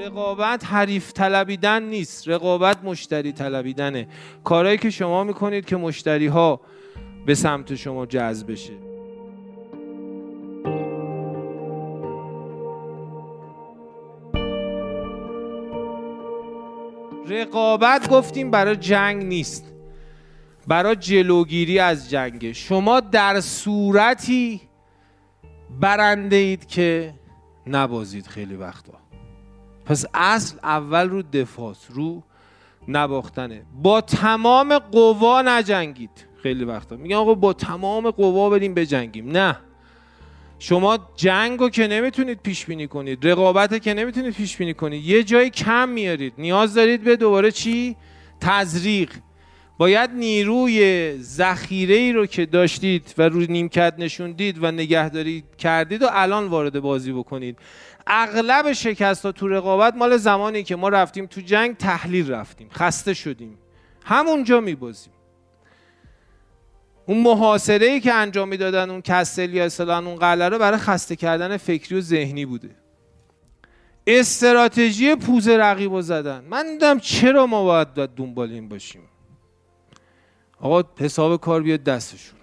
رقابت حریف طلبیدن نیست، رقابت مشتری طلبیدنه. کارهایی که شما میکنید که مشتری ها به سمت شما جذب بشه. رقابت گفتیم برای جنگ نیست، برای جلوگیری از جنگه. شما در صورتی برنده اید که نبازید خیلی وقتا. پس اصل اول رو دفاع، رو نباختنه. با تمام قوا نجنگید. خیلی وقتا میگن آقا با تمام قوا بریم بجنگیم. نه، شما جنگو که نمیتونید پیش بینی کنید، رقابت که نمیتونید پیش بینی کنید، یه جایی کم میارید، نیاز دارید به دوباره چی؟ تزریق. باید نیروی ذخیره‌ای رو که داشتید و روی نیمکت نشوندید و نگهداری کردید و الان وارد بازی بکنید. اغلب شکست‌ها تو رقابت مال زمانی که ما رفتیم تو جنگ، تحلیل رفتیم، خسته شدیم، همونجا میبازیم. اون محاصره‌ای که انجام میدادن اون کسل یا اصطلاحاً اون قلعه رو برای خسته کردن فکری و ذهنی بوده. استراتژی پوز رقیب رو زدن. من دیدم چرا ما باید دنبال این باشیم؟ آقا حساب کار بیاد دستشون،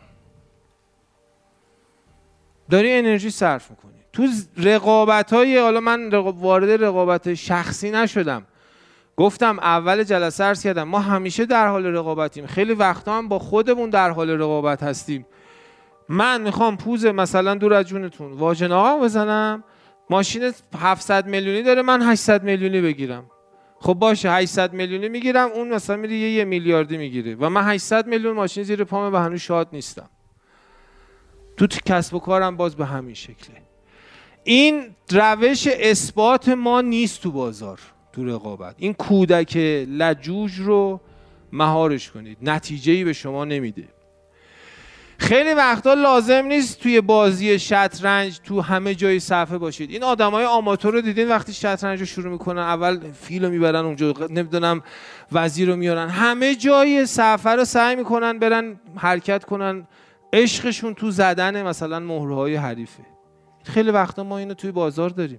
داری انرژی صرف میکنی تو رقابت‌های. حالا من وارد رقابت شخصی نشدم، گفتم اول جلسه عرض کردم ما همیشه در حال رقابتیم، خیلی وقتا هم با خودمون در حال رقابت هستیم. من میخوام پوز مثلا دور از جونتون واژن‌آقا بزنم، ماشین 700 میلیونی داره، من 800 میلیونی بگیرم. خب باشه 800 میلیونی میگیرم، اون مثلا میره 1 میلیاردی میگیره و من 800 میلیون ماشین زیر پامه و هنوز شاد نیستم. تو کسب و کارم باز به همین شکله. این روش اثبات ما نیست تو بازار، تو رقابت. این کودک لجوج رو مهارش کنید، نتیجه‌ای به شما نمیده. خیلی وقتا لازم نیست توی بازی شطرنج تو همه جای صفحه باشید. این آدمای آماتور رو دیدین وقتی شطرنج رو شروع میکنن اول فیل رو میبرن اونجا، نمیدونم وزیر رو میارن، همه جای صفحه رو سعی میکنن برن حرکت کنن، عشقشون تو زدن مثلا مهرهای حریفه. خیلی وقتا ما اینو توی بازار داریم.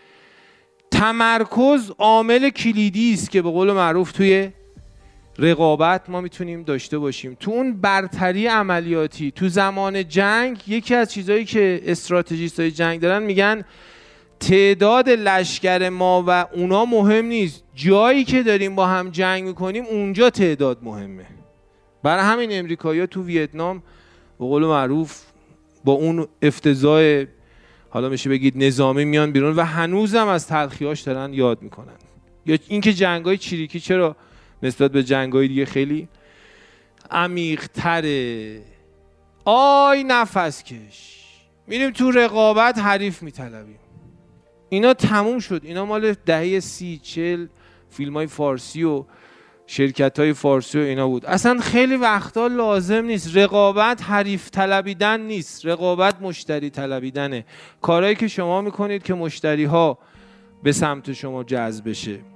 تمرکز عامل کلیدی است که به قول معروف توی رقابت ما میتونیم داشته باشیم. تو اون برتری عملیاتی تو زمان جنگ، یکی از چیزایی که استراتژیستای جنگ دارن میگن تعداد لشکر ما و اونا مهم نیست، جایی که داریم با هم جنگ میکنیم اونجا تعداد مهمه. برای همین امریکایی‌ها تو ویتنام به قول معروف با اون افتضاح حالا میشه بگید نظامی میان بیرون و هنوزم از تلخی‌هاش دارن یاد میکنن. یا اینکه جنگ‌های چریکی چرا نسبت به جنگ‌های دیگه خیلی عمیق‌تره. آی نفس کش، میریم تو رقابت حریف میطلبیم. اینا تموم شد، اینا مال دهه 30-40 فیلم‌های فارسی و شرکت‌های فارسی و اینا بود. اصلا خیلی وقتا لازم نیست. رقابت حریف طلبیدن نیست، رقابت مشتری طلبیدنه. کارهایی که شما میکنید که مشتری ها به سمت شما جذب بشه.